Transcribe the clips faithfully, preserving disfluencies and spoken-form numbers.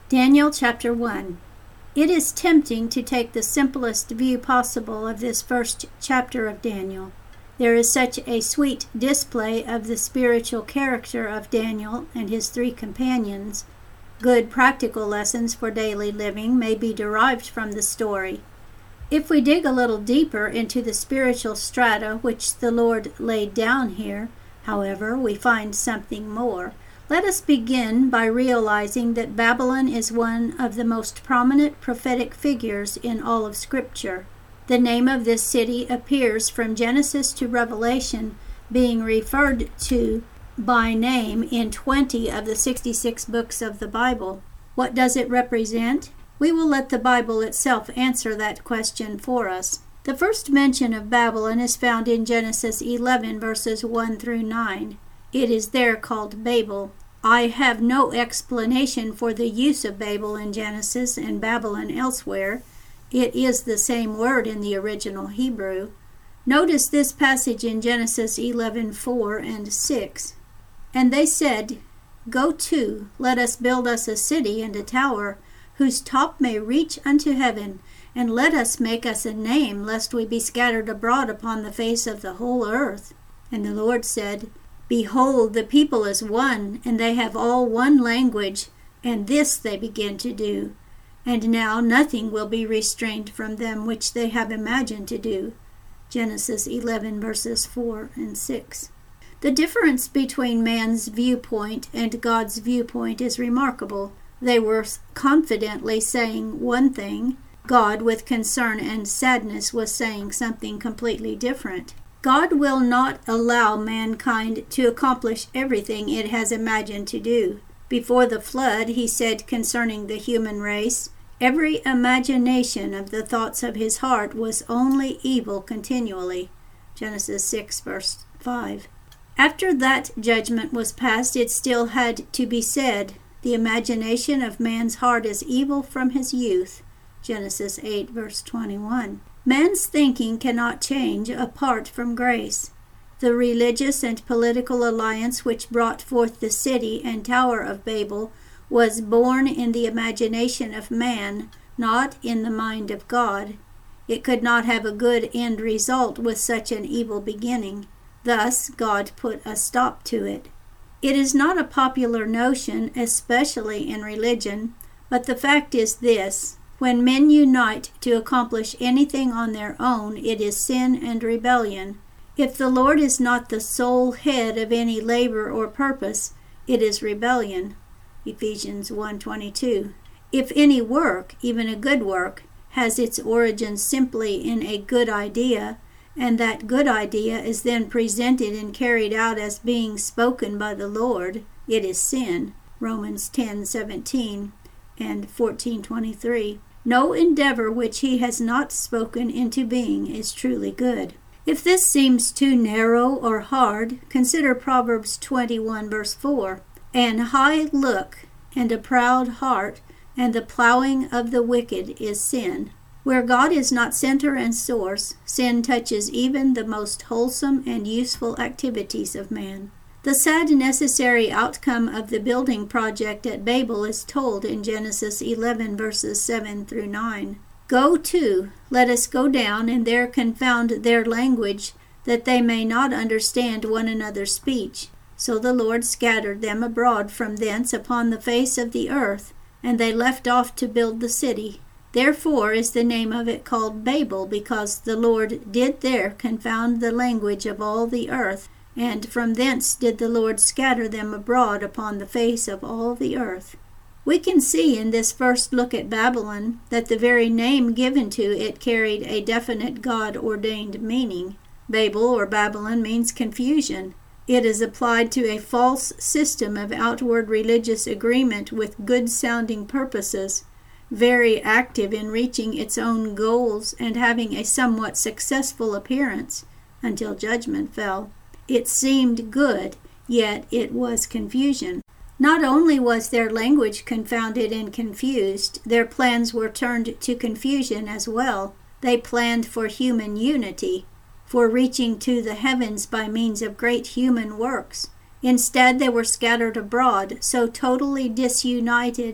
Daniel chapter one. It is tempting to take the simplest view possible of this first chapter of Daniel. There is such a sweet display of the spiritual character of Daniel and his three companions. Good practical lessons for daily living may be derived from the story. If we dig a little deeper into the spiritual strata which the Lord laid down here, however, we find something more. Let us begin by realizing that Babylon is one of the most prominent prophetic figures in all of Scripture. The name of this city appears from Genesis to Revelation, being referred to by name in twenty of the sixty-six books of the Bible. What does it represent? We will let the Bible itself answer that question for us. The first mention of Babylon is found in Genesis eleven, verses one through nine. It is there called Babel. I have no explanation for the use of Babel in Genesis and Babylon elsewhere. It is the same word in the original Hebrew. Notice this passage in Genesis eleven, four and six. And they said, Go to, let us build us a city and a tower, whose top may reach unto heaven, and let us make us a name, lest we be scattered abroad upon the face of the whole earth. And the Lord said, Behold, the people is one, and they have all one language, and this they begin to do. And now nothing will be restrained from them which they have imagined to do. Genesis eleven, verses four and six. The difference between man's viewpoint and God's viewpoint is remarkable. They were confidently saying one thing. God, with concern and sadness, was saying something completely different. God will not allow mankind to accomplish everything it has imagined to do. Before the flood, he said concerning the human race, Every imagination of the thoughts of his heart was only evil continually. Genesis six, verse five. After that judgment was passed, it still had to be said, The imagination of man's heart is evil from his youth. Genesis eight, verse twenty-one. Man's thinking cannot change apart from grace. The religious and political alliance which brought forth the city and Tower of Babel was born in the imagination of man, not in the mind of God. It could not have a good end result with such an evil beginning. Thus, God put a stop to it. It is not a popular notion, especially in religion, but the fact is this. When men unite to accomplish anything on their own, it is sin and rebellion. If the Lord is not the sole head of any labor or purpose, it is rebellion. Ephesians one twenty-two. If any work, even a good work, has its origin simply in a good idea, and that good idea is then presented and carried out as being spoken by the Lord, it is sin. Romans ten seventeen and fourteen twenty-three. No endeavor which he has not spoken into being is truly good. If this seems too narrow or hard, consider Proverbs twenty-one, verse four. An high look and a proud heart and the plowing of the wicked is sin. Where God is not center and source, sin touches even the most wholesome and useful activities of man. The sad necessary outcome of the building project at Babel is told in Genesis eleven, verses seven through nine. Go to, let us go down, and there confound their language, that they may not understand one another's speech. So the Lord scattered them abroad from thence upon the face of the earth, and they left off to build the city. Therefore is the name of it called Babel, because the Lord did there confound the language of all the earth, and from thence did the Lord scatter them abroad upon the face of all the earth. We can see in this first look at Babylon that the very name given to it carried a definite God-ordained meaning. Babel or Babylon means confusion. It is applied to a false system of outward religious agreement with good-sounding purposes, very active in reaching its own goals and having a somewhat successful appearance, until judgment fell. It seemed good, yet it was confusion. Not only was their language confounded and confused, their plans were turned to confusion as well. They planned for human unity, for reaching to the heavens by means of great human works. Instead, they were scattered abroad, so totally disunited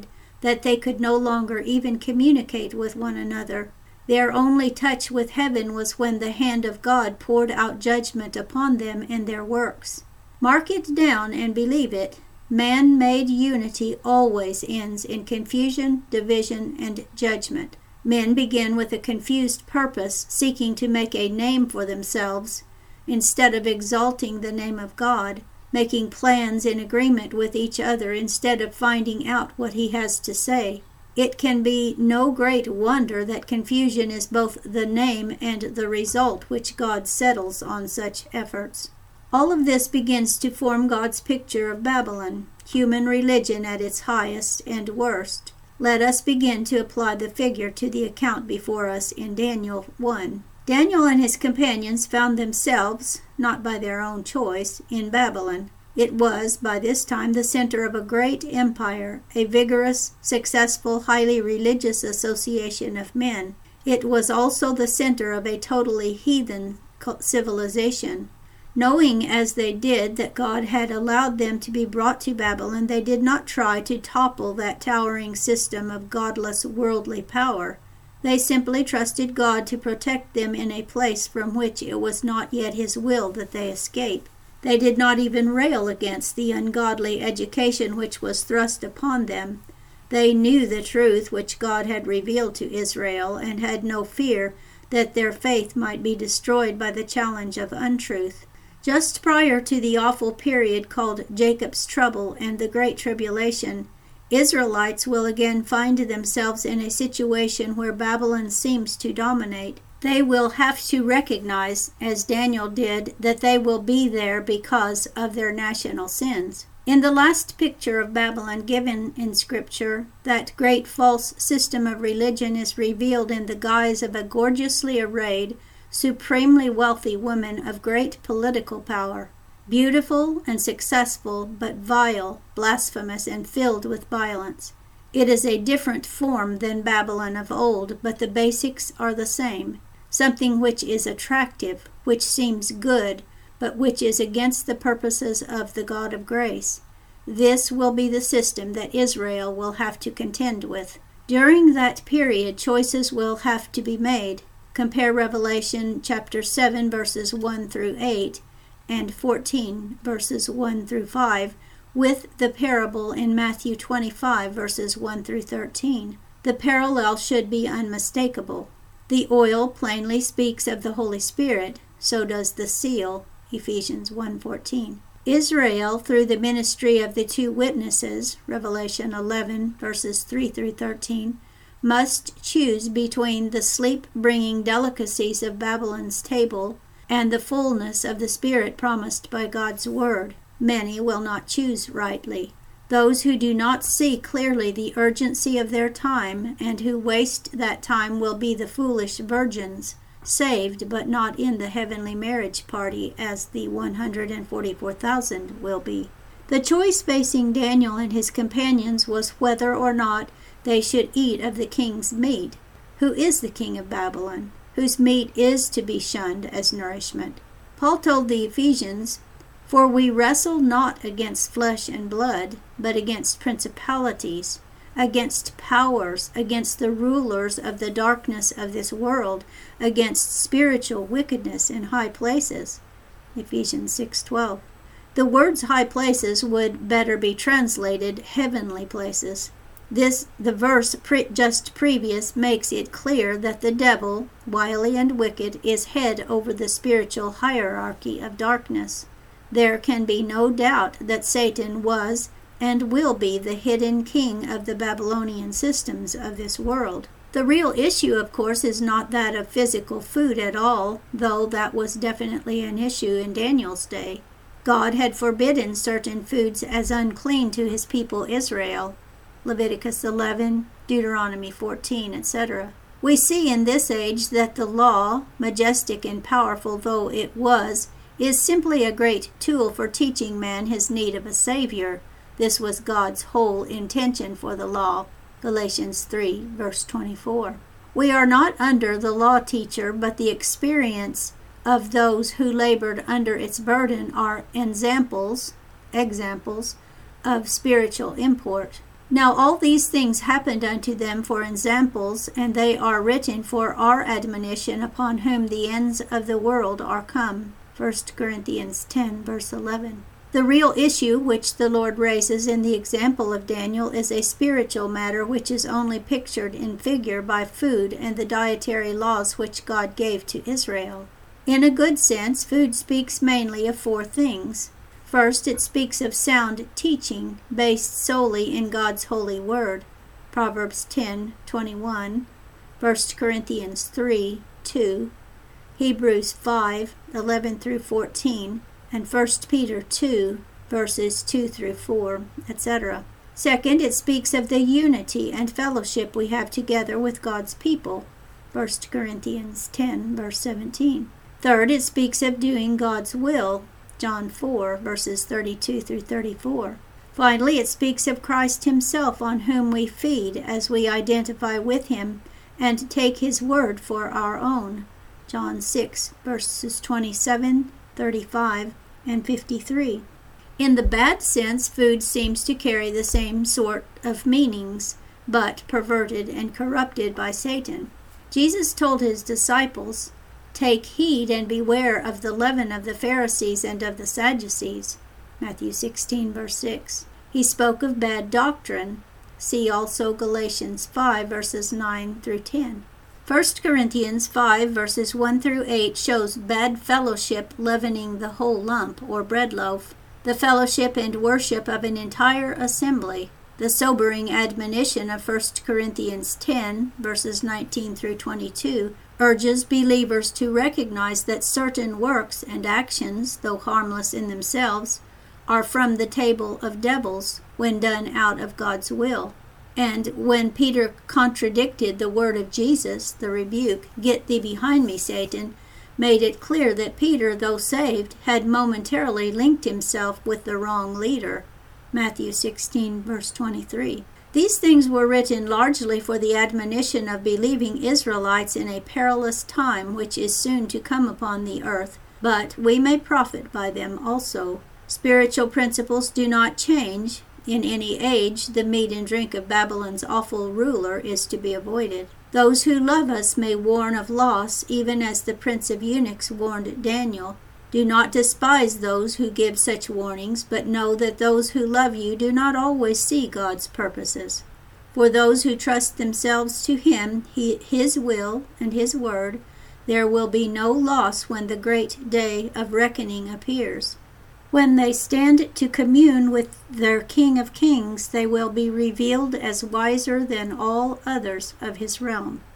that they could no longer even communicate with one another. Their only touch with heaven was when the hand of God poured out judgment upon them and their works. Mark it down and believe it. Man-made unity always ends in confusion, division, and judgment. Men begin with a confused purpose, seeking to make a name for themselves, instead of exalting the name of God, making plans in agreement with each other instead of finding out what he has to say. It can be no great wonder that confusion is both the name and the result which God settles on such efforts. All of this begins to form God's picture of Babylon, human religion at its highest and worst. Let us begin to apply the figure to the account before us in Daniel one. Daniel and his companions found themselves, not by their own choice, in Babylon. It was, by this time, the center of a great empire, a vigorous, successful, highly religious association of men. It was also the center of a totally heathen civilization. Knowing as they did that God had allowed them to be brought to Babylon, they did not try to topple that towering system of godless worldly power. They simply trusted God to protect them in a place from which it was not yet his will that they escape. They did not even rail against the ungodly education which was thrust upon them. They knew the truth which God had revealed to Israel, and had no fear that their faith might be destroyed by the challenge of untruth. Just prior to the awful period called Jacob's Trouble and the Great Tribulation, Israelites will again find themselves in a situation where Babylon seems to dominate. They will have to recognize, as Daniel did, that they will be there because of their national sins. In the last picture of Babylon given in Scripture, that great false system of religion is revealed in the guise of a gorgeously arrayed, supremely wealthy woman of great political power, beautiful and successful, but vile, blasphemous, and filled with violence. It is a different form than Babylon of old, but the basics are the same. Something which is attractive, which seems good, but which is against the purposes of the God of grace. This will be the system that Israel will have to contend with. During that period, choices will have to be made. Compare Revelation chapter seven, verses one through eight, and fourteen, verses one through five, with the parable in Matthew twenty-five, verses one through thirteen. The parallel should be unmistakable. The oil plainly speaks of the Holy Spirit, so does the seal, Ephesians one fourteen. Israel, through the ministry of the two witnesses, Revelation eleven, verses three through thirteen, must choose between the sleep-bringing delicacies of Babylon's table and the fullness of the Spirit promised by God's Word. Many will not choose rightly. Those who do not see clearly the urgency of their time and who waste that time will be the foolish virgins, saved but not in the heavenly marriage party as the one hundred forty-four thousand will be. The choice facing Daniel and his companions was whether or not they should eat of the king's meat. Who is the king of Babylon, whose meat is to be shunned as nourishment? Paul told the Ephesians, "For we wrestle not against flesh and blood, but against principalities, against powers, against the rulers of the darkness of this world, against spiritual wickedness in high places." Ephesians six twelve. The words high places would better be translated heavenly places. This, the verse pre- just previous makes it clear that the devil, wily and wicked, is head over the spiritual hierarchy of darkness. There can be no doubt that Satan was and will be the hidden king of the Babylonian systems of this world. The real issue, of course, is not that of physical food at all, though that was definitely an issue in Daniel's day. God had forbidden certain foods as unclean to his people Israel, Leviticus eleven, Deuteronomy fourteen, et cetera. We see in this age that the law, majestic and powerful though it was, is simply a great tool for teaching man his need of a Savior. This was God's whole intention for the law, Galatians three, verse twenty-four. We are not under the law teacher, but the experience of those who labored under its burden are examples, examples of spiritual import. Now all these things happened unto them for examples, and they are written for our admonition, upon whom the ends of the world are come. First Corinthians ten, verse eleven. The real issue which the Lord raises in the example of Daniel is a spiritual matter which is only pictured in figure by food and the dietary laws which God gave to Israel. In a good sense, food speaks mainly of four things. First, it speaks of sound teaching based solely in God's holy word. Proverbs ten twenty-one, First Corinthians three two, Hebrews five eleven through fourteen, and First Peter two verses two through four, et cetera. Second, it speaks of the unity and fellowship we have together with God's people. First Corinthians ten verse seventeen. Third, it speaks of doing God's will. John four, verses thirty-two through thirty-four. Finally, it speaks of Christ himself, on whom we feed as we identify with him and take his word for our own. John six, verses twenty-seven, thirty-five, and fifty-three. In the bad sense, food seems to carry the same sort of meanings, but perverted and corrupted by Satan. Jesus told his disciples, "Take heed and beware of the leaven of the Pharisees and of the Sadducees." Matthew sixteen, verse six. He spoke of bad doctrine. See also Galatians five, verses nine through ten. First Corinthians five, verses one through eight shows bad fellowship leavening the whole lump, or bread loaf, the fellowship and worship of an entire assembly. The sobering admonition of First Corinthians ten, verses nineteen through twenty-two, urges believers to recognize that certain works and actions, though harmless in themselves, are from the table of devils when done out of God's will. And when Peter contradicted the word of Jesus, the rebuke, "Get thee behind me, Satan," made it clear that Peter, though saved, had momentarily linked himself with the wrong leader. Matthew sixteen, verse twenty-three. These things were written largely for the admonition of believing Israelites in a perilous time which is soon to come upon the earth, but we may profit by them also. Spiritual principles do not change. In any age, the meat and drink of Babylon's awful ruler is to be avoided. Those who love us may warn of loss, even as the prince of eunuchs warned Daniel. Do not despise those who give such warnings, but know that those who love you do not always see God's purposes. For those who trust themselves to him, he, his will, and his word, there will be no loss when the great day of reckoning appears. When they stand to commune with their King of Kings, they will be revealed as wiser than all others of his realm.